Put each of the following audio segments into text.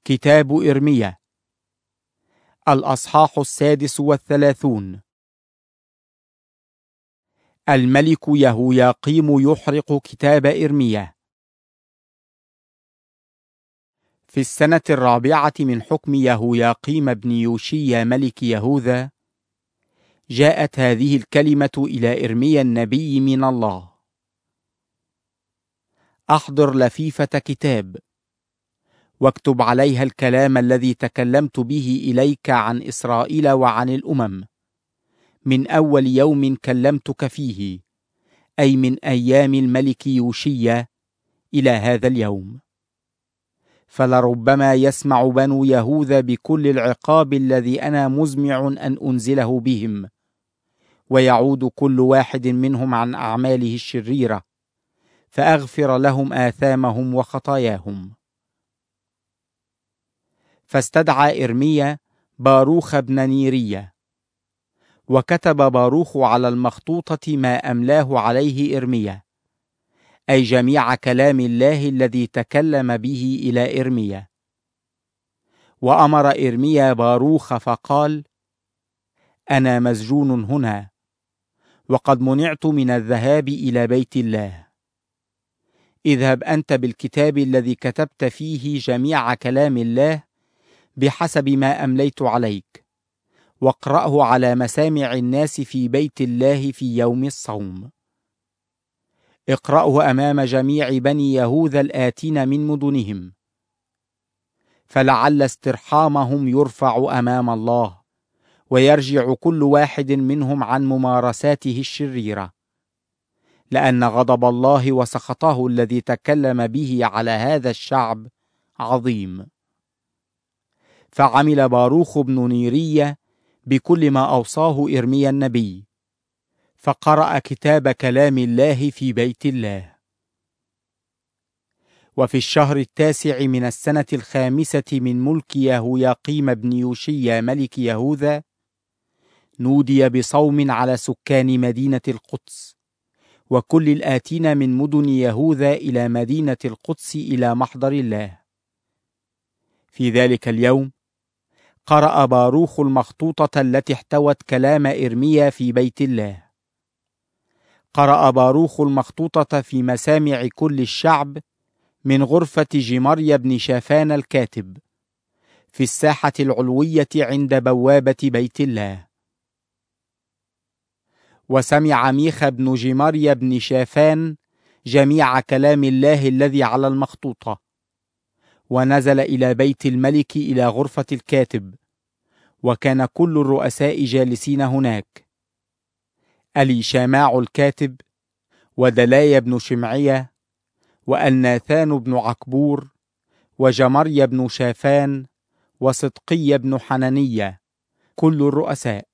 كتاب إرميا الأصحاح 36. الملك يهوياقيم يحرق كتاب إرميا. في السنة 4 من حكم يهوياقيم بن يوشيا ملك يهوذا، جاءت هذه الكلمة إلى إرميا النبي من الله: أحضر لفيفة كتاب، واكتب عليها الكلام الذي تكلمت به إليك عن إسرائيل وعن الأمم، من أول يوم كلمتك فيه، أي من أيام الملك يوشيا إلى هذا اليوم. فلربما يسمع بنو يهوذا بكل العقاب الذي أنا مزمع أن أنزله بهم، ويعود كل واحد منهم عن أعماله الشريرة، فأغفر لهم آثامهم وخطاياهم. فاستدعى إرميا باروخ بن نيرية، وكتب باروخ على المخطوطة ما أملاه عليه إرميا، أي جميع كلام الله الذي تكلم به إلى إرميا. وأمر إرميا باروخ فقال: أنا مسجون هنا، وقد منعت من الذهاب إلى بيت الله. اذهب أنت بالكتاب الذي كتبت فيه جميع كلام الله بحسب ما أمليت عليك، واقرأه على مسامع الناس في بيت الله في يوم الصوم. اقرأه أمام جميع بني يهوذا الآتين من مدنهم، فلعل استرحامهم يرفع أمام الله، ويرجع كل واحد منهم عن ممارساته الشريرة، لأن غضب الله وسخطه الذي تكلم به على هذا الشعب عظيم. فعمل باروخ بن نيرية بكل ما أوصاه إرميا النبي، فقرأ كتاب كلام الله في بيت الله. وفي الشهر 9 من السنة 5 من ملك يهوياقيم بن يوشيا ملك يهوذا، نودي بصوم على سكان مدينة القدس وكل الآتين من مدن يهوذا إلى مدينة القدس إلى محضر الله. في ذلك اليوم قرأ باروخ المخطوطة التي احتوت كلام إرميا في بيت الله. قرأ باروخ المخطوطة في مسامع كل الشعب من غرفة جمريا بن شافان الكاتب، في الساحة العلوية عند بوابة بيت الله. وسمع ميخا بن جمريا بن شافان جميع كلام الله الذي على المخطوطة، ونزل إلى بيت الملك إلى غرفة الكاتب، وكان كل الرؤساء جالسين هناك: أليشاماع الكاتب، ودلايا بن شمعية، وألناثان بن عكبور، وجمريا بن شافان، وصدقي بن حنانية، كل الرؤساء.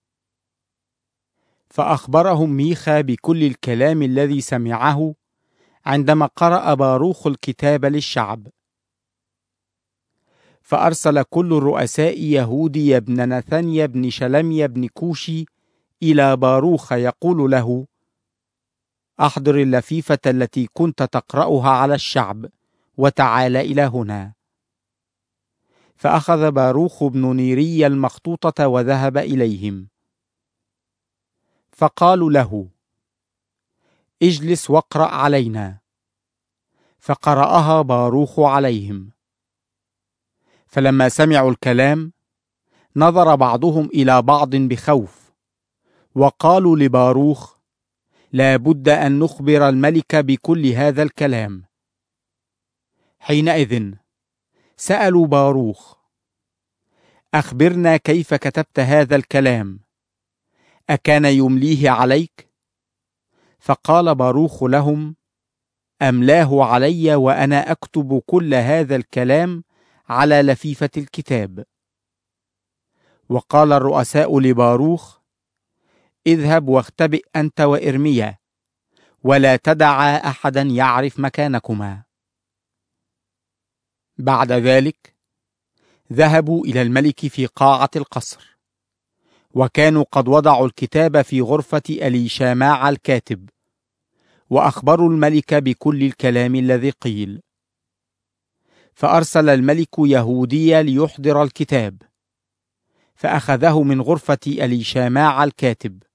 فأخبرهم ميخا بكل الكلام الذي سمعه عندما قرأ باروخ الكتاب للشعب. فأرسل كل الرؤساء يهودي بن نثنيا بن شلميا بن كوشي إلى باروخ يقول له: أحضر اللفيفة التي كنت تقرأها على الشعب، وتعال إلى هنا. فأخذ باروخ بن نيرية المخطوطة وذهب إليهم، فقالوا له: اجلس واقرأ علينا. فقرأها باروخ عليهم. فلما سمعوا الكلام نظر بعضهم إلى بعض بخوف، وقالوا لباروخ: لا بد أن نخبر الملك بكل هذا الكلام. حينئذ سألوا باروخ: أخبرنا كيف كتبت هذا الكلام؟ أكان يمليه عليك؟ فقال باروخ لهم: أملاه علي وأنا أكتب كل هذا الكلام على لفيفة الكتاب. وقال الرؤساء لباروخ: اذهب واختبئ أنت وإرميا، ولا تدعا أحدا يعرف مكانكما. بعد ذلك ذهبوا إلى الملك في قاعة القصر، وكانوا قد وضعوا الكتاب في غرفة أليشاماع الكاتب، وأخبروا الملك بكل الكلام الذي قيل. فأرسل الملك يهوديا ليحضر الكتاب، فأخذه من غرفة أليشاماع الكاتب،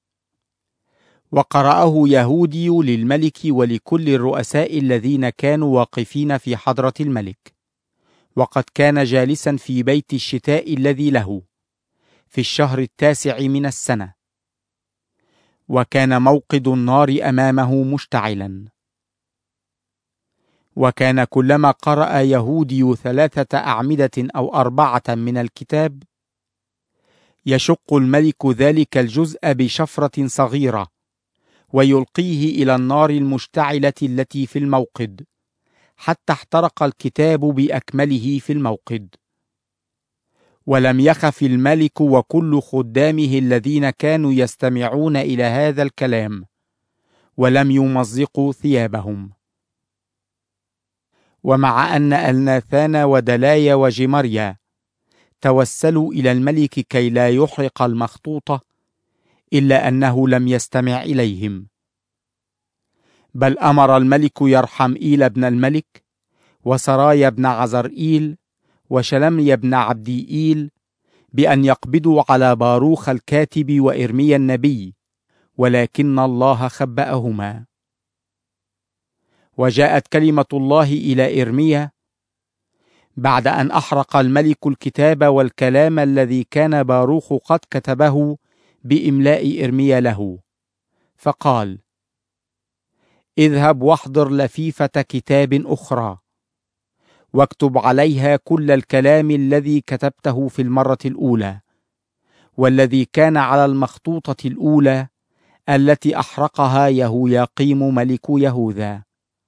وقرأه يهودي للملك ولكل الرؤساء الذين كانوا واقفين في حضرة الملك، وقد كان جالسا في بيت الشتاء الذي له في الشهر 9 من السنة، وكان موقد النار أمامه مشتعلا. وكان كلما قرأ يهودي 3 أعمدة أو 4 من الكتاب يشق الملك ذلك الجزء بشفرة صغيرة ويلقيه إلى النار المشتعلة التي في الموقد، حتى احترق الكتاب بأكمله في الموقد. ولم يخف الملك وكل خدامه الذين كانوا يستمعون إلى هذا الكلام، ولم يمزقوا ثيابهم. ومع أن ألناثان ودلايا وجمريا توسلوا إلى الملك كي لا يحرق المخطوطة، إلا أنه لم يستمع إليهم، بل أمر الملك يرحمئيل بن الملك وسرايا بن عزرئيل وشلمي بن عبديئيل بأن يقبضوا على باروخ الكاتب وإرميا النبي، ولكن الله خبأهما. وجاءت كلمة الله إلى إرميا بعد أن أحرق الملك الكتاب والكلام الذي كان باروخ قد كتبه بإملاء إرميا له، فقال: اذهب واحضر لفيفة كتاب أخرى، واكتب عليها كل الكلام الذي كتبته في المرة الأولى، والذي كان على المخطوطة الأولى التي أحرقها يهوياقيم ملك يهوذا.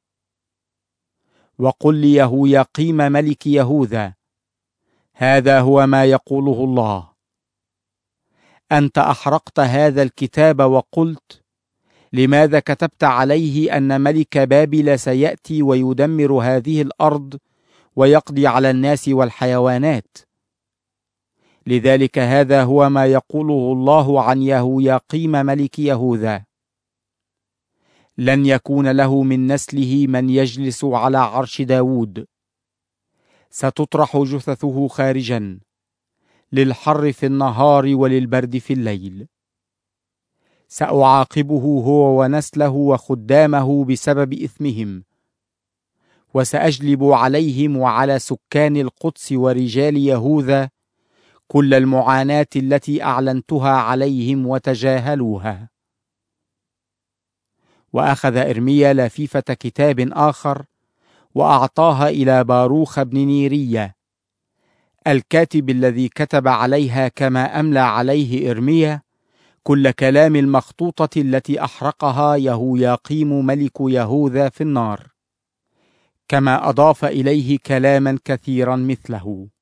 وقل ليهوياقيم ملك يهوذا: هذا هو ما يقوله الله: أنت أحرقت هذا الكتاب وقلت: لماذا كتبت عليه أن ملك بابل سيأتي ويدمر هذه الأرض ويقضي على الناس والحيوانات؟ لذلك هذا هو ما يقوله الله عن يهوياقيم ملك يهوذا: لن يكون له من نسله من يجلس على عرش داود، ستطرح جثثه خارجا للحر في النهار وللبرد في الليل. سأعاقبه هو ونسله وخدامه بسبب إثمهم، وسأجلب عليهم وعلى سكان القدس ورجال يهوذا كل المعاناة التي أعلنتها عليهم وتجاهلوها. وأخذ إرميا لفيفة كتاب آخر وأعطاها إلى باروخ بن نيرية الكاتب الذي كتب عليها كما أملى عليه إرميا كل كلام المخطوطة التي أحرقها يهوياقيم ملك يهوذا في النار، كما أضاف إليه كلاما كثيرا مثله.